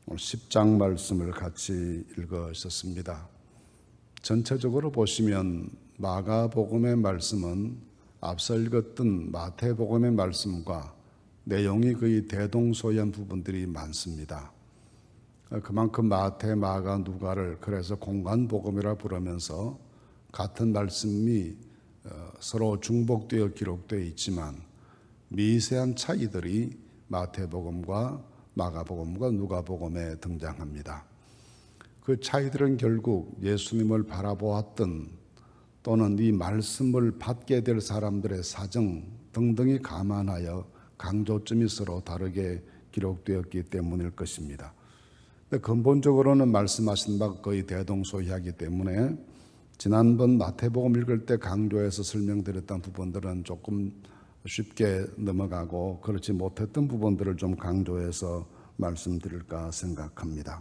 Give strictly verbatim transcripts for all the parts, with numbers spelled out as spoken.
오늘 십 장 말씀을 같이 읽으셨습니다. 전체적으로 보시면 마가복음의 말씀은 앞서 읽었던 마태복음의 말씀과 내용이 거의 대동소이한 부분들이 많습니다. 그만큼 마태, 마가, 누가를 그래서 공간복음이라 부르면서 같은 말씀이 서로 중복되어 기록되어 있지만 미세한 차이들이 마태복음과 마가복음과 누가복음에 등장합니다. 그 차이들은 결국 예수님을 바라보았던 또는 이 말씀을 받게 될 사람들의 사정 등등이 감안하여 강조점이 서로 다르게 기록되었기 때문일 것입니다. 근데 근본적으로는 말씀하신 바가 거의 대동소이하기 때문에 지난번 마태복음 읽을 때 강조해서 설명드렸던 부분들은 조금 쉽게 넘어가고 그렇지 못했던 부분들을 좀 강조해서 말씀드릴까 생각합니다.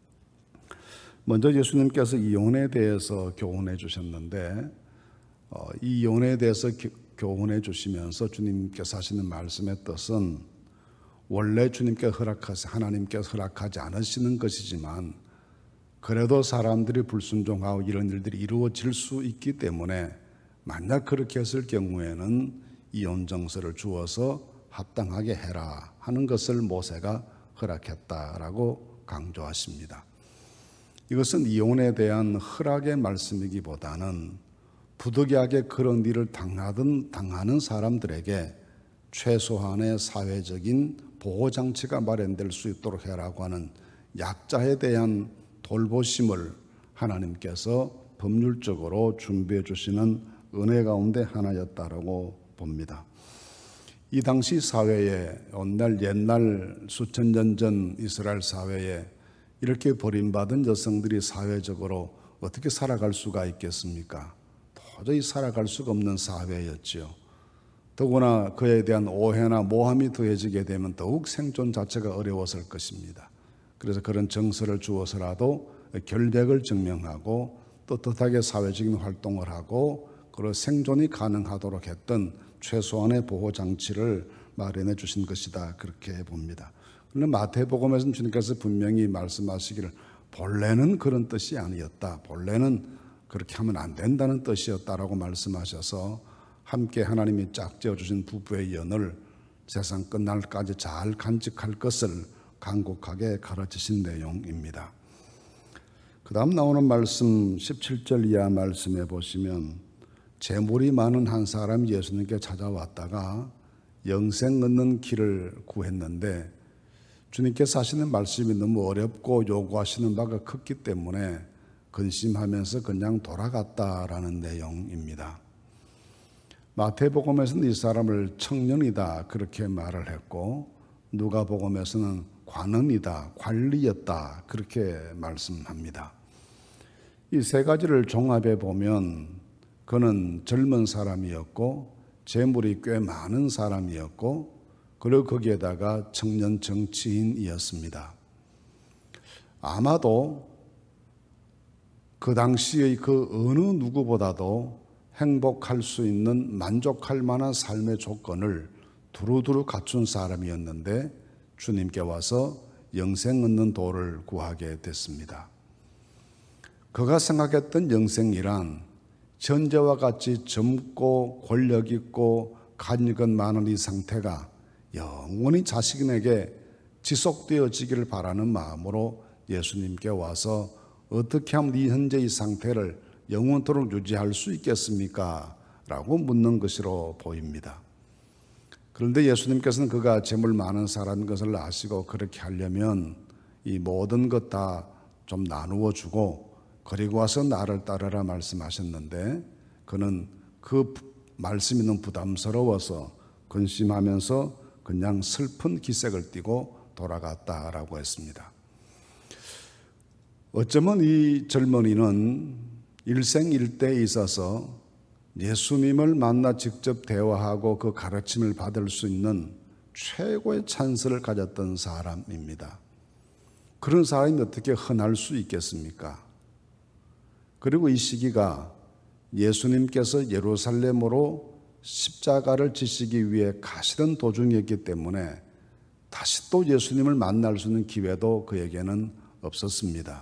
먼저 예수님께서 이혼에 대해서 교훈해 주셨는데 어, 이 이혼에 대해서 기, 교훈해 주시면서 주님께서 하시는 말씀의 뜻은 원래 주님께 허락하시 하나님께서 허락하지 않으시는 것이지만 그래도 사람들이 불순종하고 이런 일들이 이루어질 수 있기 때문에 만약 그렇게 했을 경우에는 이혼 정서를 주어서 합당하게 해라 하는 것을 모세가 허락했다라고 강조하십니다. 이것은 이혼에 대한 허락의 말씀이기보다는 부득이하게 그런 일을 당하든 당하는 사람들에게 최소한의 사회적인 보호장치가 마련될 수 있도록 해라고 하는 약자에 대한 돌보심을 하나님께서 법률적으로 준비해 주시는 은혜 가운데 하나였다라고 봅니다. 이 당시 사회에 오늘 옛날 수천 년 전 이스라엘 사회에 이렇게 버림받은 여성들이 사회적으로 어떻게 살아갈 수가 있겠습니까? 도저히 살아갈 수가 없는 사회였지요. 더구나 그에 대한 오해나 모함이 더해지게 되면 더욱 생존 자체가 어려웠을 것입니다. 그래서 그런 정서를 주어서라도 결백을 증명하고 떳떳하게 사회적인 활동을 하고 그리고 생존이 가능하도록 했던 최소한의 보호장치를 마련해 주신 것이다 그렇게 봅니다. 그런데 마태복음에서는 주님께서 분명히 말씀하시기를 본래는 그런 뜻이 아니었다. 본래는 그렇게 하면 안 된다는 뜻이었다라고 말씀하셔서 함께 하나님이 짝지어 주신 부부의 연을 세상 끝날까지 잘 간직할 것을 간곡하게 가르치신 내용입니다. 그 다음 나오는 말씀 십칠 절 이하 말씀에 보시면 재물이 많은 한 사람이 예수님께 찾아왔다가 영생 얻는 길을 구했는데 주님께서 하시는 말씀이 너무 어렵고 요구하시는 바가 컸기 때문에 근심하면서 그냥 돌아갔다라는 내용입니다. 마태복음에서는 이 사람을 청년이다 그렇게 말을 했고 누가복음에서는 관원이다, 관리였다 그렇게 말씀합니다. 이 세 가지를 종합해 보면 그는 젊은 사람이었고 재물이 꽤 많은 사람이었고 그리고 거기에다가 청년 정치인이었습니다. 아마도 그 당시의 그 어느 누구보다도 행복할 수 있는 만족할 만한 삶의 조건을 두루두루 갖춘 사람이었는데 주님께 와서 영생 얻는 도를 구하게 됐습니다. 그가 생각했던 영생이란 현재와 같이 젊고 권력 있고 간익은 많은 이 상태가 영원히 자신에게 지속되어지기를 바라는 마음으로 예수님께 와서 어떻게 하면 이 현재 이 상태를 영원토록 유지할 수 있겠습니까? 라고 묻는 것으로 보입니다. 그런데 예수님께서는 그가 재물 많은 사람인 것을 아시고 그렇게 하려면 이 모든 것 다 좀 나누어 주고 그리고 와서 나를 따르라 말씀하셨는데 그는 그 말씀이 너무 부담스러워서 근심하면서 그냥 슬픈 기색을 띠고 돌아갔다라고 했습니다. 어쩌면 이 젊은이는 일생일대에 있어서 예수님을 만나 직접 대화하고 그 가르침을 받을 수 있는 최고의 찬스를 가졌던 사람입니다. 그런 사람이 어떻게 흔할 수 있겠습니까? 그리고 이 시기가 예수님께서 예루살렘으로 십자가를 지시기 위해 가시던 도중이었기 때문에 다시 또 예수님을 만날 수 있는 기회도 그에게는 없었습니다.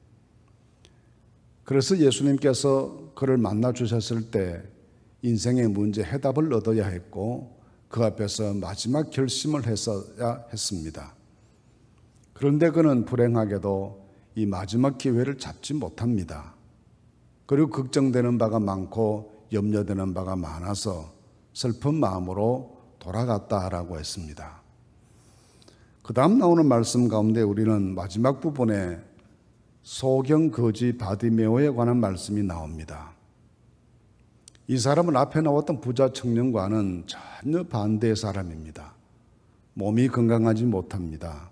그래서 예수님께서 그를 만나 주셨을 때 인생의 문제 해답을 얻어야 했고 그 앞에서 마지막 결심을 했어야 했습니다. 그런데 그는 불행하게도 이 마지막 기회를 잡지 못합니다. 그리고 걱정되는 바가 많고 염려되는 바가 많아서 슬픈 마음으로 돌아갔다라고 했습니다. 그 다음 나오는 말씀 가운데 우리는 마지막 부분에 소경 거지 바디메오에 관한 말씀이 나옵니다. 이 사람은 앞에 나왔던 부자 청년과는 전혀 반대의 사람입니다. 몸이 건강하지 못합니다.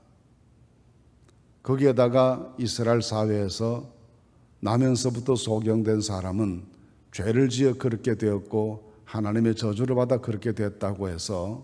거기에다가 이스라엘 사회에서 나면서부터 소경된 사람은 죄를 지어 그렇게 되었고 하나님의 저주를 받아 그렇게 됐다고 해서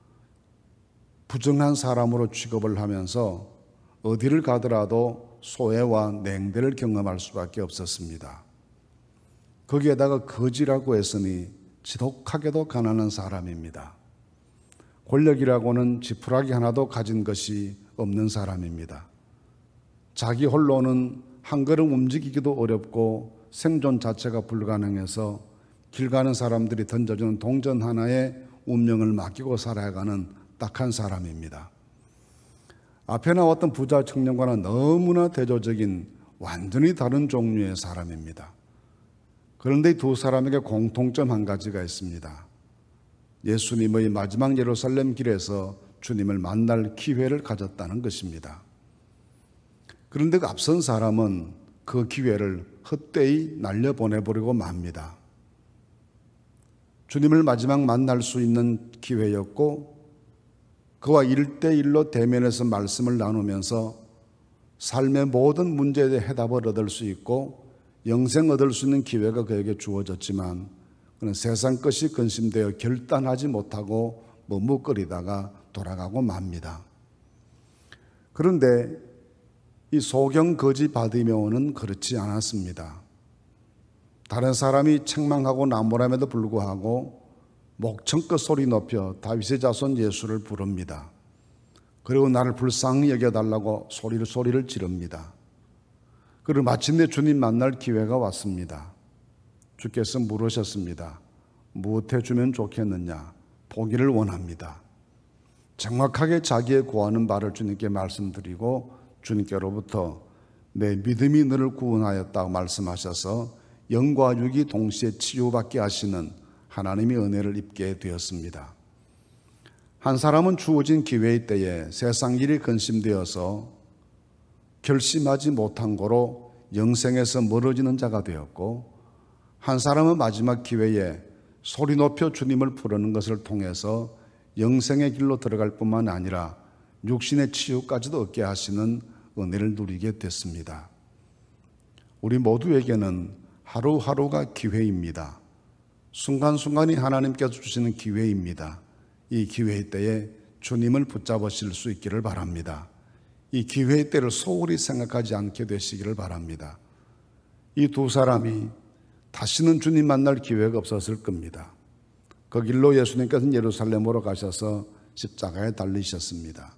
부정한 사람으로 취급을 하면서 어디를 가더라도 소외와 냉대를 경험할 수밖에 없었습니다. 거기에다가 거지라고 했으니 지독하게도 가난한 사람입니다. 권력이라고는 지푸라기 하나도 가진 것이 없는 사람입니다. 자기 홀로는 한 걸음 움직이기도 어렵고 생존 자체가 불가능해서 길 가는 사람들이 던져주는 동전 하나에 운명을 맡기고 살아가는 딱한 사람입니다. 앞에 나왔던 부자 청년과는 너무나 대조적인 완전히 다른 종류의 사람입니다. 그런데 이 두 사람에게 공통점 한 가지가 있습니다. 예수님의 마지막 예루살렘 길에서 주님을 만날 기회를 가졌다는 것입니다. 그런데 그 앞선 사람은 그 기회를 헛되이 날려보내버리고 맙니다. 주님을 마지막 만날 수 있는 기회였고 그와 일대일로 대면해서 말씀을 나누면서 삶의 모든 문제에 대해 해답을 얻을 수 있고 영생 얻을 수 있는 기회가 그에게 주어졌지만 그는 세상 것이 근심되어 결단하지 못하고 머뭇거리다가 돌아가고 맙니다. 그런데 이 소경 거지 바디메오는 그렇지 않았습니다. 다른 사람이 책망하고 나무람에도 불구하고 목청껏 소리 높여 다윗의 자손 예수를 부릅니다. 그리고 나를 불쌍히 여겨달라고 소리를 소리를 지릅니다. 그리고 마침내 주님 만날 기회가 왔습니다. 주께서 물으셨습니다. 무엇해 주면 좋겠느냐? 보기를 원합니다. 정확하게 자기의 구하는 바를 주님께 말씀드리고 주님께로부터 내 믿음이 너를 구원하였다고 말씀하셔서 영과 육이 동시에 치유받게 하시는 하나님의 은혜를 입게 되었습니다. 한 사람은 주어진 기회의 때에 세상 일이 근심되어서 결심하지 못한 거로 영생에서 멀어지는 자가 되었고 한 사람은 마지막 기회에 소리 높여 주님을 부르는 것을 통해서 영생의 길로 들어갈 뿐만 아니라 육신의 치유까지도 얻게 하시는 은혜를 누리게 됐습니다. 우리 모두에게는 하루하루가 기회입니다. 순간순간이 하나님께서 주시는 기회입니다. 이 기회의 때에 주님을 붙잡으실 수 있기를 바랍니다. 이 기회의 때를 소홀히 생각하지 않게 되시기를 바랍니다. 이 두 사람이 다시는 주님 만날 기회가 없었을 겁니다. 그 길로 예수님께서는 예루살렘으로 가셔서 십자가에 달리셨습니다.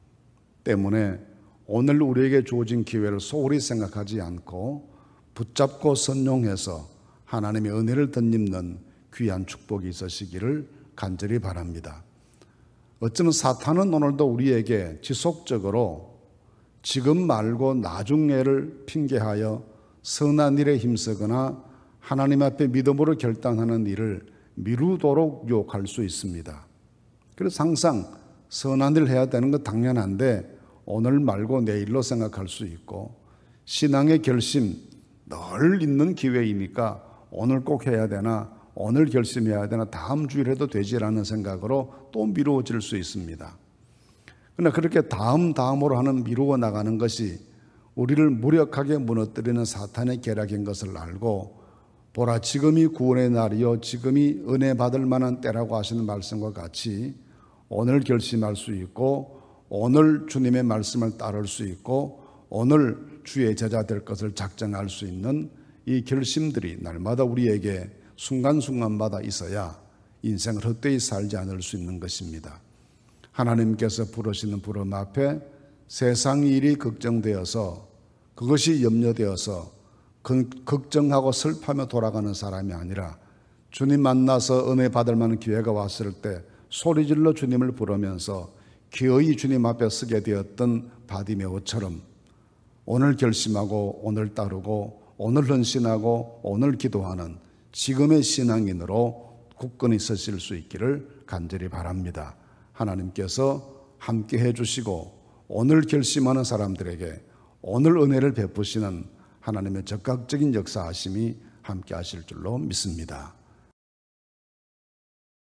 때문에 오늘 우리에게 주어진 기회를 소홀히 생각하지 않고 붙잡고 선용해서 하나님의 은혜를 덧입는 귀한 축복이 있으시기를 간절히 바랍니다. 어쩌면 사탄은 오늘도 우리에게 지속적으로 지금 말고 나중에를 핑계하여 선한 일에 힘쓰거나 하나님 앞에 믿음으로 결단하는 일을 미루도록 유혹할 수 있습니다. 그래서 항상 선한 일을 해야 되는 건 당연한데 오늘 말고 내일로 생각할 수 있고 신앙의 결심 늘 있는 기회이니까 오늘 꼭 해야 되나 오늘 결심해야 되나 다음 주일 해도 되지라는 생각으로 또 미루어질 수 있습니다. 그러나 그렇게 다음 다음으로 하는 미루어 나가는 것이 우리를 무력하게 무너뜨리는 사탄의 계략인 것을 알고 보라 지금이 구원의 날이요 지금이 은혜 받을 만한 때라고 하시는 말씀과 같이 오늘 결심할 수 있고 오늘 주님의 말씀을 따를 수 있고 오늘 주의 제자 될 것을 작정할 수 있는 이 결심들이 날마다 우리에게 순간순간마다 있어야 인생을 헛되이 살지 않을 수 있는 것입니다. 하나님께서 부르시는 부름 앞에 세상 일이 걱정되어서 그것이 염려되어서 걱정하고 슬퍼하며 돌아가는 사람이 아니라 주님 만나서 은혜 받을 만한 기회가 왔을 때 소리질러 주님을 부르면서 기어이 주님 앞에 서게 되었던 바디메오처럼 오늘 결심하고 오늘 따르고 오늘 헌신하고 오늘 기도하는 지금의 신앙인으로 굳건히 서실 수 있기를 간절히 바랍니다. 하나님께서 함께 해주시고 오늘 결심하는 사람들에게 오늘 은혜를 베푸시는 하나님의 적극적인 역사하심이 함께 하실 줄로 믿습니다.